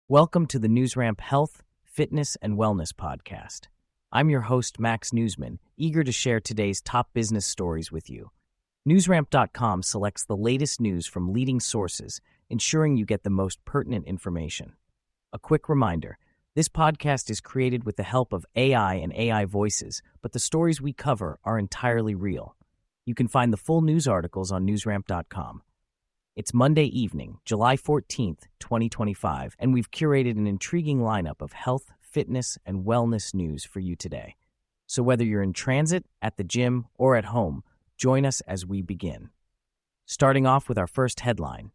Welcome to the NewsRamp Health, Fitness, and Wellness podcast. I'm your host, Max Newsman, eager to share today's top business stories with you. NewsRamp.com selects the latest news from leading sources, ensuring you get the most pertinent information. A quick reminder, this podcast is created with the help of AI and AI voices, but the stories we cover are entirely real. You can find the full news articles on NewsRamp.com. It's Monday evening, July 14th, 2025, and we've curated an intriguing lineup of health, fitness, and wellness news for you today. So whether you're in transit, at the gym, or at home, join us as we begin. Starting off with our first headline.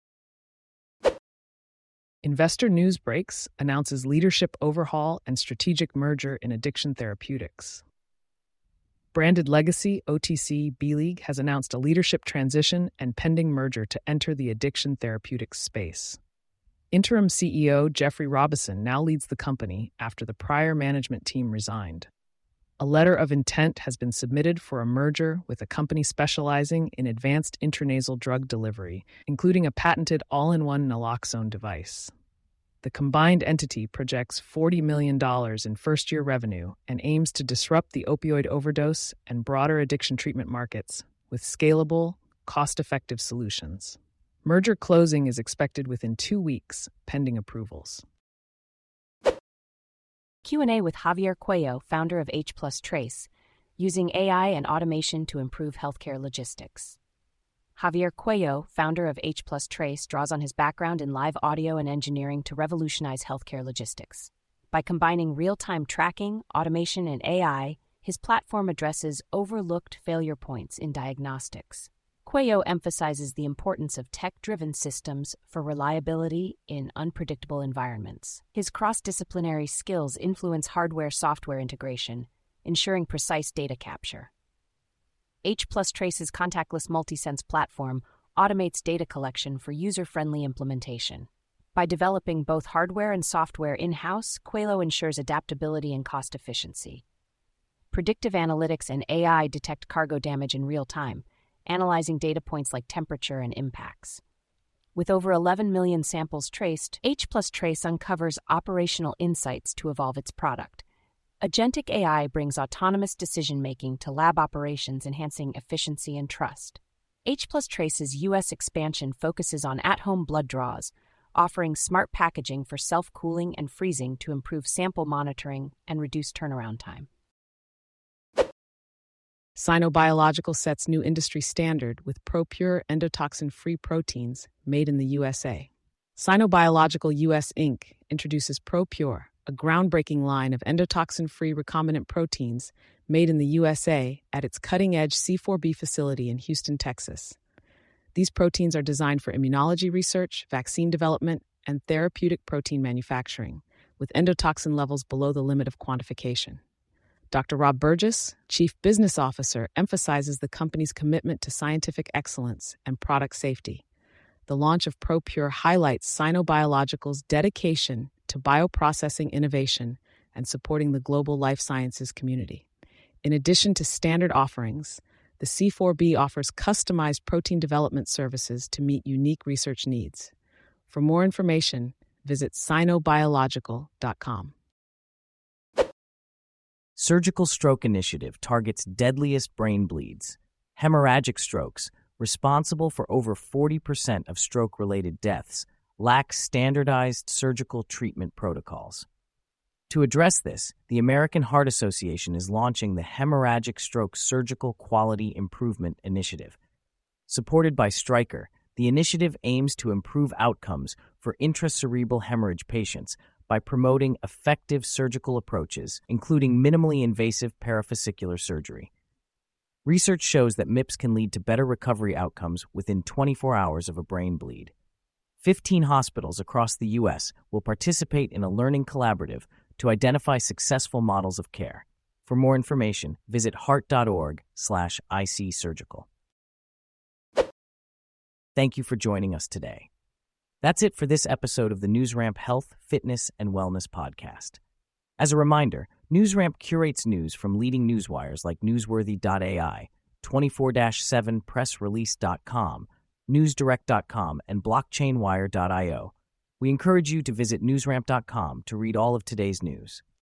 Investor News Breaks announces leadership overhaul and strategic merger in addiction therapeutics. Branded Legacy, OTC, B-League has announced a leadership transition and pending merger to enter the addiction therapeutics space. Interim CEO Jeffrey Robison now leads the company after the prior management team resigned. A letter of intent has been submitted for a merger with a company specializing in advanced intranasal drug delivery, including a patented all-in-one naloxone device. The combined entity projects $40 million in first-year revenue and aims to disrupt the opioid overdose and broader addiction treatment markets with scalable, cost-effective solutions. Merger closing is expected within 2 weeks, pending approvals. Q&A with Javier Cuello, founder of H Plus Trace, using AI and automation to improve healthcare logistics. Javier Cuello, founder of H Plus Trace, draws on his background in live audio and engineering to revolutionize healthcare logistics. By combining real-time tracking, automation, and AI, his platform addresses overlooked failure points in diagnostics. Cuello emphasizes the importance of tech-driven systems for reliability in unpredictable environments. His cross-disciplinary skills influence hardware-software integration, ensuring precise data capture. H Plus Trace's contactless MultiSense platform automates data collection for user-friendly implementation. By developing both hardware and software in-house, Cuello ensures adaptability and cost efficiency. Predictive analytics and AI detect cargo damage in real time, analyzing data points like temperature and impacts. With over 11 million samples traced, H Plus Trace uncovers operational insights to evolve its product. Agentic AI brings autonomous decision-making to lab operations, enhancing efficiency and trust. H Plus Trace's U.S. expansion focuses on at-home blood draws, offering smart packaging for self-cooling and freezing to improve sample monitoring and reduce turnaround time. Sino-Biological sets new industry standard with ProPure endotoxin-free proteins made in the USA. Sino-Biological US Inc. introduces ProPure, a groundbreaking line of endotoxin-free recombinant proteins made in the USA at its cutting-edge C4B facility in Houston, Texas. These proteins are designed for immunology research, vaccine development, and therapeutic protein manufacturing, with endotoxin levels below the limit of quantification. Dr. Rob Burgess, Chief Business Officer, emphasizes the company's commitment to scientific excellence and product safety. The launch of ProPure highlights Sino-Biological's dedication to bioprocessing innovation and supporting the global life sciences community. In addition to standard offerings, the C4B offers customized protein development services to meet unique research needs. For more information, visit sinobiological.com. Surgical Stroke Initiative targets deadliest brain bleeds, hemorrhagic strokes, responsible for over 40% of stroke-related deaths, lack standardized surgical treatment protocols. To address this, the American Heart Association is launching the Hemorrhagic Stroke Surgical Quality Improvement Initiative. Supported by Stryker, the initiative aims to improve outcomes for intracerebral hemorrhage patients by promoting effective surgical approaches, including minimally invasive parafascicular surgery. Research shows that MIPS can lead to better recovery outcomes within 24 hours of a brain bleed. 15 hospitals across the U.S. will participate in a learning collaborative to identify successful models of care. For more information, visit heart.org/ICSurgical. Thank you for joining us today. That's it for this episode of the NewsRamp Health, Fitness, and Wellness podcast. As a reminder, NewsRamp curates news from leading newswires like Newsworthy.ai, 24/7pressrelease.com, newsdirect.com, and blockchainwire.io. We encourage you to visit newsramp.com to read all of today's news.